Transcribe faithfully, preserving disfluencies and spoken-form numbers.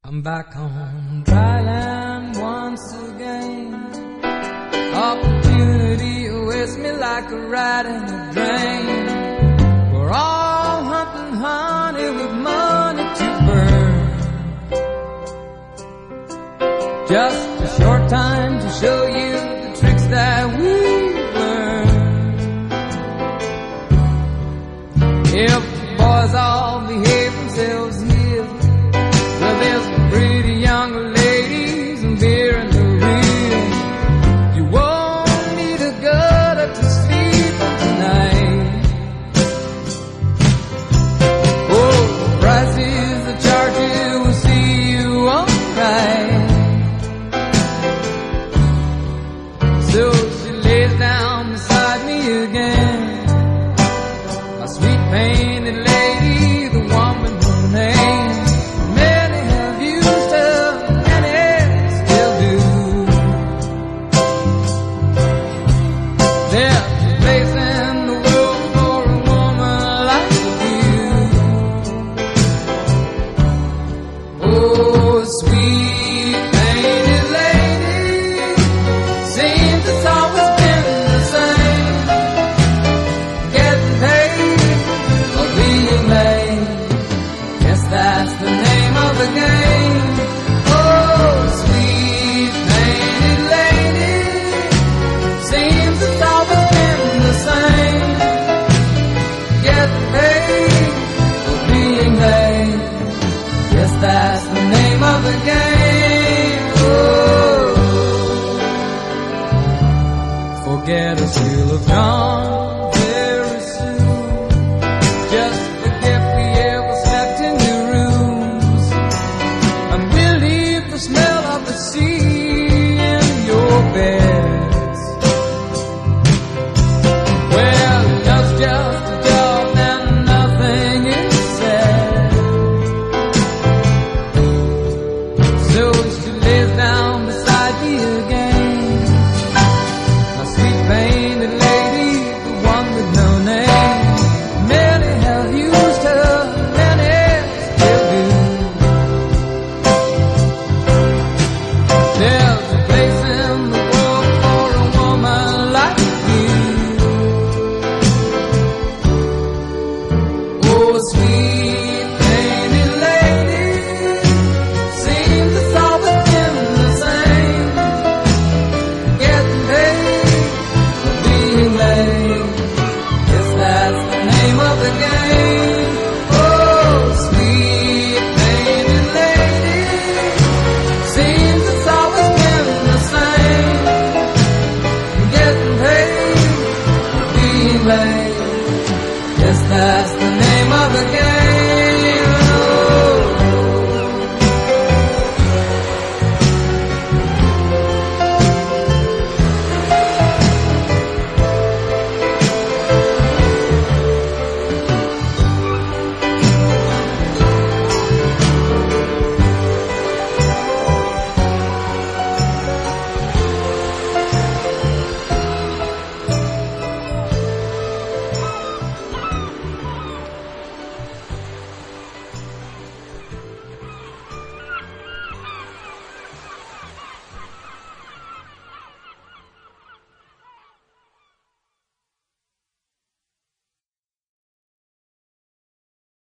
I'm back on dry land once again. Opportunity awaits me like a rat in a drain. We're all hunting honey with money to burn. Just a short time to show you the tricks that we learn. If the boys all behave themselves here, well, there's pretty young ladies and beer in the rear. You won't need a gutter to sleep on tonight. Oh, the prices, the charges will see you alright. So she lays down beside me again, a sweet painted lady, the woman her name. That's the name of the game. Oh, sweet painted lady, seems it's always been the same. Get paid for being late. Yes, that's the name of the game. Oh, forget us, you'll have gone very soon. Just forget we ever slept in your room. Smell